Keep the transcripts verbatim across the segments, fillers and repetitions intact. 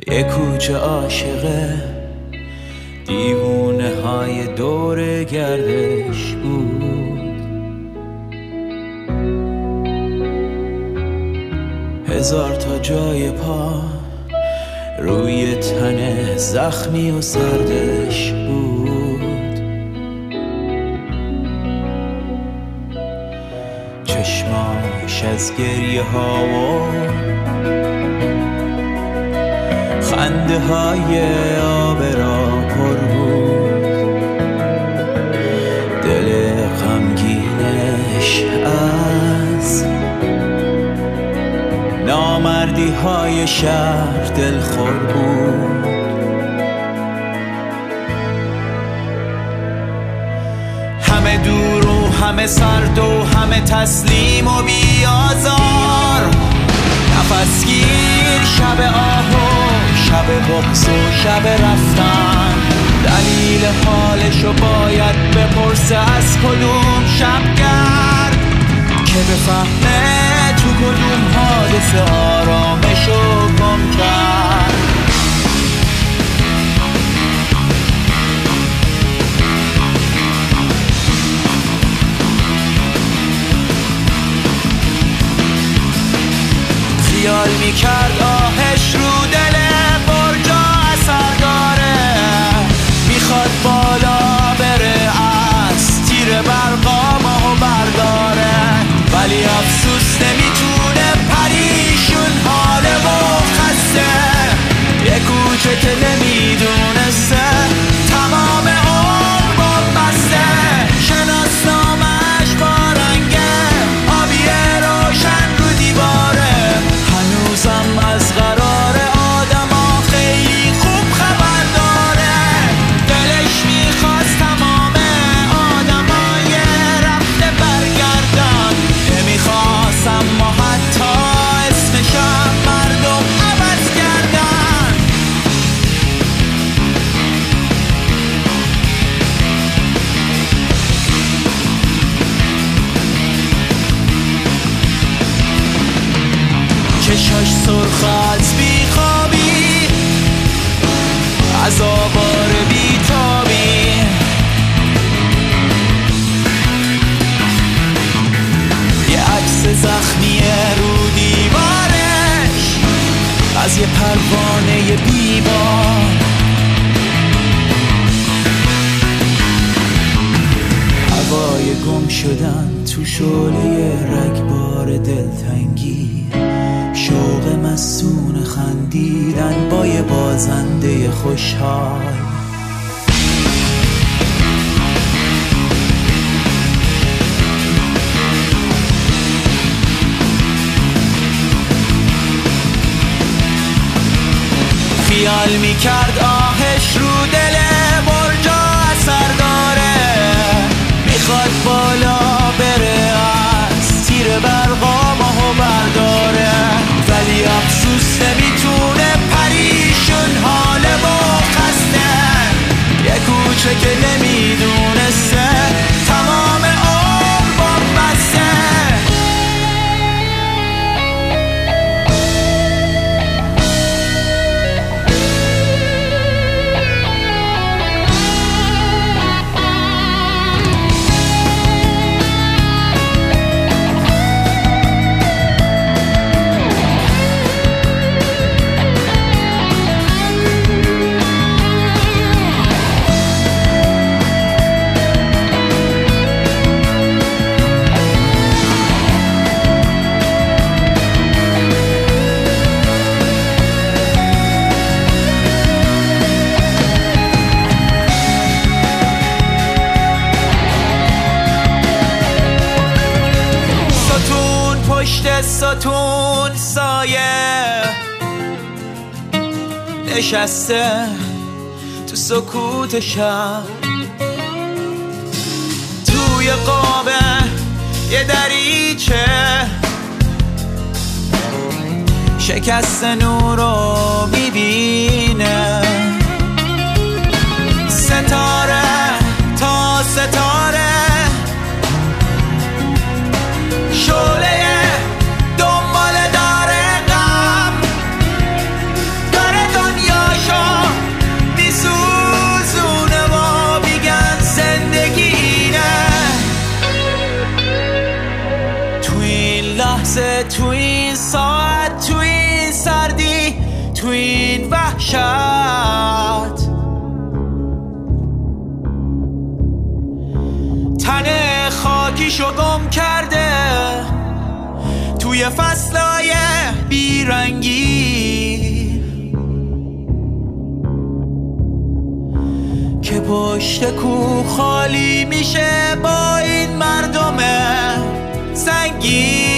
یه کوچه عاشقه دیوونه های دور گردش بود. هزار تا جای پا روی تن زخمی و سردش بود. چشماش از گریه ها و خنده های آب را پر بود. دل غمگینش از نامردی های شهر دلخور بود. همه دور و همه سرد و همه تسلیم و بیازار، نفس گیر شب آهو شب بغض و شب رفتن. دلیل حالشو باید بپرسه از کدوم شبگرد که بفهمه تو کدوم حادثه آرامشو گم کرد. خیال میکرد آهش رو دل برجا اثر داره، میخواد بالا بره از تیر برقا ماهو برداره، ولی افسوس نمیتونه پریشون حاله و خسته. یه کوچه که نمیدونسته تمام عمر با بسته. شناسنامش با رنگ آبی روشن رو دیواره، هنوزم از قرار آدما خیلی خوب خبر داره. دلش میخواست تمام آدمای رفته برگردن، نمیخواست اما حتی اسمشم مردم عوض کردن. چشاش سرخ از بیخوابی، از آوار بیتابی، یه عکس زخمی رو دیوارش از یه پروانه بیبار. هوای گم شدن تو شعله رگبار دلتنگی، شوق مستون خندیدن با یه بازنده خوشحال. خیال میکرد آهش رو دل برجا اثر داره، میخواد بالا بره از تیر برقا ماهو برداره، ولی افسوس نمیتونه پریشون حاله و خسته. یه کوچه که نمیدونسته تمام عمر با بسته. ستون سایه نشسته تو سکوت شب، توی قابه یه دریچه شکست نور رو میبینه. ستاره تا ستاره شعله دنبال داره غم، داره دنیا این وحشت، تن خاکیشو گم کرده توی فصلای بیرنگی که پشت کوه خالی میشه با این مردم سنگین.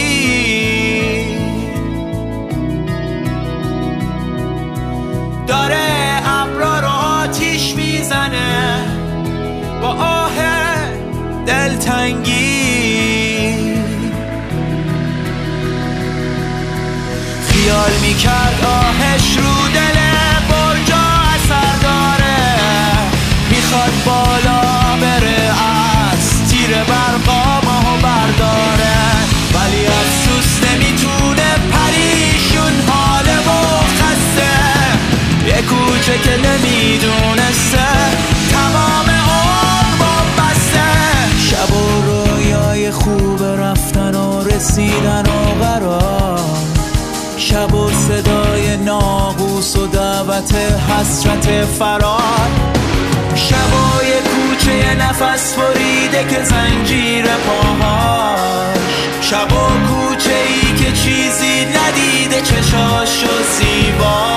داره ابرا رو آتیش میزنه با آه دلتنگی. خیال میکرد آهش رو دل برجا اثر داره، میخواد بالا بره از تیر برقا ماهو برداره، ولی افسوس نمیتونه پریشون حاله و خسته، یه کوچه که نمیدونسته تمام عمر بسته. شب و رویای خوب رفتن و رسیدن و قرار، شب و صدای ناقوس و دعوت حسرت فرار، شبای کوچه نفس بریده که زنجیر پاهاش، شب و کوچه ای که چیزی ندیده چشاش و زیبا.